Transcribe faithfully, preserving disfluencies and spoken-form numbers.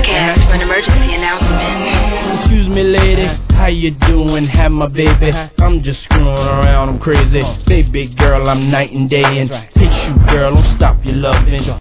broadcast for an emergency announcement. Excuse me, lady, how you doing? Have my baby. I'm just screwing around, I'm crazy. Baby girl, I'm night and day. And hey, shoot, girl, don't stop your loving.